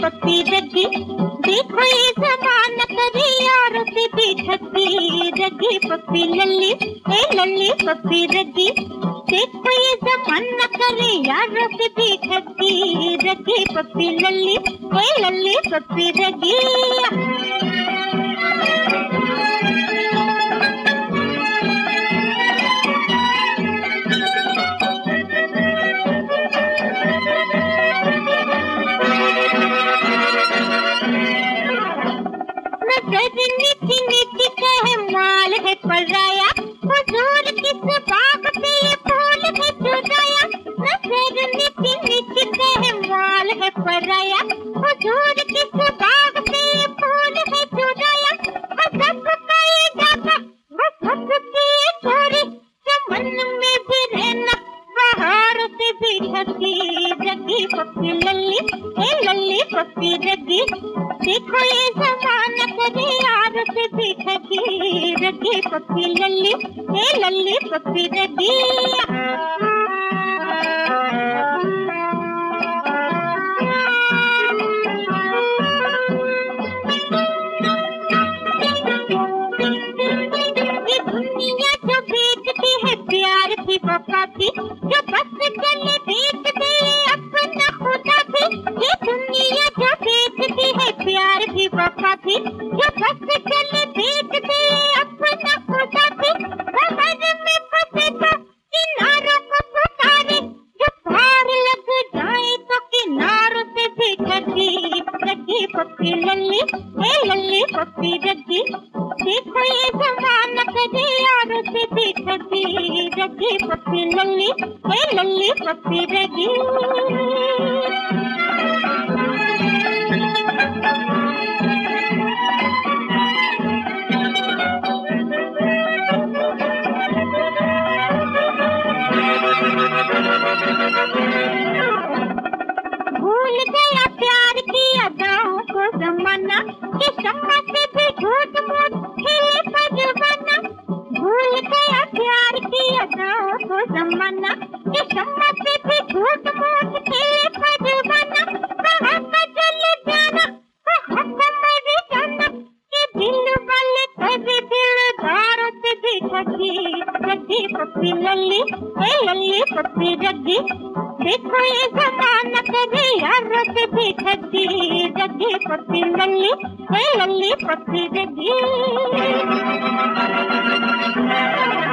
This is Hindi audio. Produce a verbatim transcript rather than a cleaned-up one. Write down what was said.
पप्पी रगी, देखो ये जमाना करे यारों से भी ठगी। रगी पप्पी लल्ली, ए लल्ली पप्पी रगी, देखो ये जमाना करे यारों से भी ठगी। रगी पप्पी लल्ली, ए लल्ली पप्पी रगी। नीची नीची कहे माल है पराया, हुजूर किस बाग पे ये फूल है चुराया। नजर नीची नीची कहे माल है पराया, हुजूर किस बाग पे ये फूल है चुराया। हसब का ये जाता हसब की ये चोरी, चमन में भी रहना बहार से भी ठगी। रगी पप्पी लल्ली, ए लल्ली पप्पी रगी, देखो ये जमाना करे यार से भी ठगी। रगी पप्पी लल्ली, ए लल्ली पप्पी रगी। ये दुनिया जो बेचती है प्यार की वफा की, जो बस चले बेच दे अपना खुदा भी। ये दुनिया जो बेचती है प्यार की वफा की, जो बस चले बेच दे अपना खुदा भी। समझ में फंसे तो किनारों को पुकारे, जो पार लग जाए तो किनारों से भी ठगी। रगी पप्पी लल्ली, ए लल्ली पप्पी रगी, देखो ये जमाना करे यारों से भी ठगी। रगी पप्पी लल्ली, ए लल्ली पप्पी रगी। भूल गया प्यार की अदाओं को जमाना, कि शम्मा से भी झूठ मूठ खेले परवाना। भूल गया प्यार की अदाओं को जमाना, कि शम्मा से भी झूठ मूठ खेले परवाना। कहाँ का चले जाना, कहाँ का मर जाना, कि दिल वाले कभी दिलदारों से भी ठगी। रगी पप्पी लल्ली, ए लल्ली पप्पी रगी, देखो ये जमाना करे यारों से भी ठगी। रगी पप्पी लल्ली, ए लल्ली पप्पी रगी।